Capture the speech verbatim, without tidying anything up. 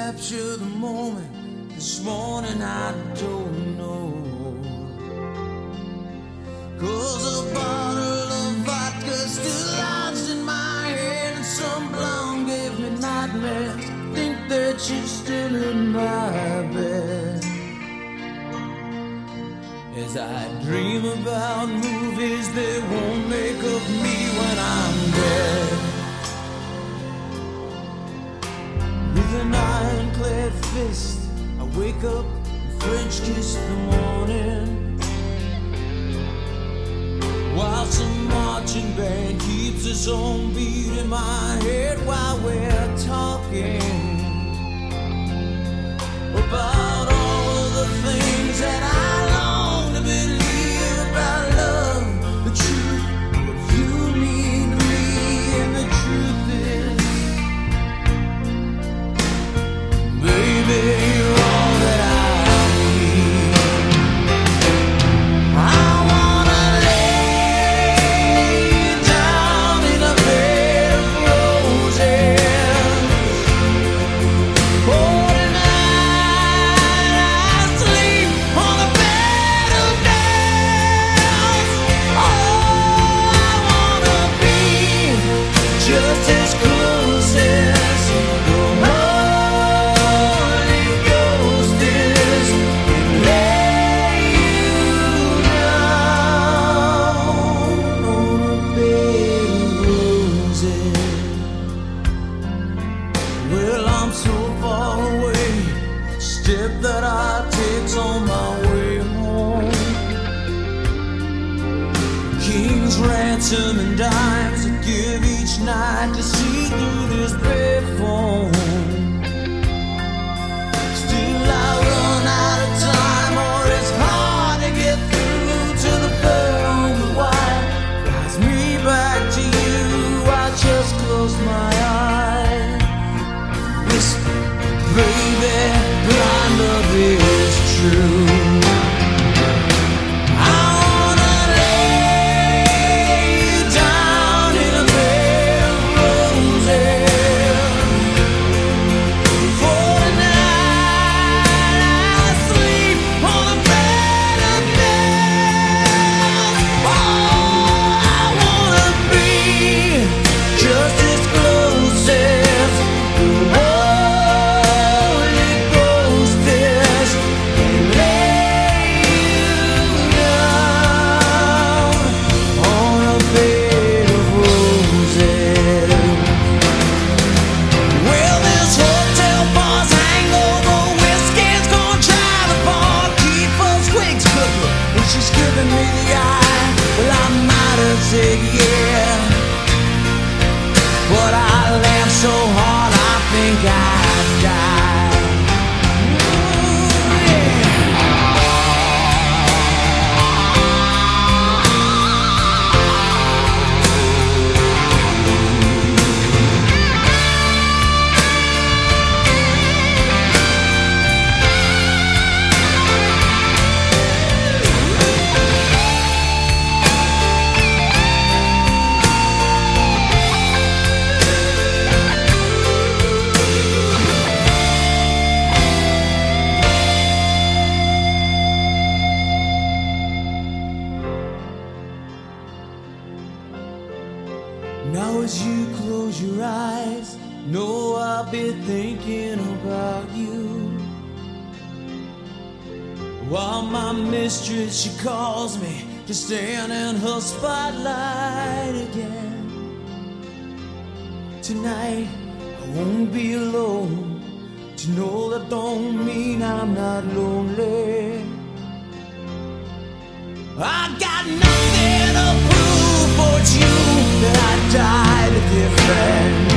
capture the moment. This morning I don't know, 'cause a bottle of vodka still lodged in my head, and some blonde gave me nightmares. Think that you're still in my bed, as I dream about movies that won't make of me when I'm dead. With an ironclad fist, I wake up and French kiss the morning, while some marching band keeps its own beat in my head while we're talking about all of the things that I long to believe about love, the truth, what you mean to me, and the truth is, baby, you're all that I need. I wanna lay down in a bed of roses. Oh, just as close as the Holy Ghost is, and lay you down on a bed of roses. Well, I'm so far away, step that I take's on my way home. King's ransom and dimes I give each night to see through this bed phone. Still I run out of time, or it's hard to get through to the bird on the wire. Flies me back to you, I just close my eyes, whisper, baby, blind love is true. Say yeah, but I laughed so hard I think I'd die. Ooh, yeah. Now as you close your eyes, know I'll be thinking about you, while my mistress, she calls me to stand in her spotlight again. Tonight I won't be alone, to know that don't mean I'm not lonely. I got nothing to prove, for it's you that I died to defend.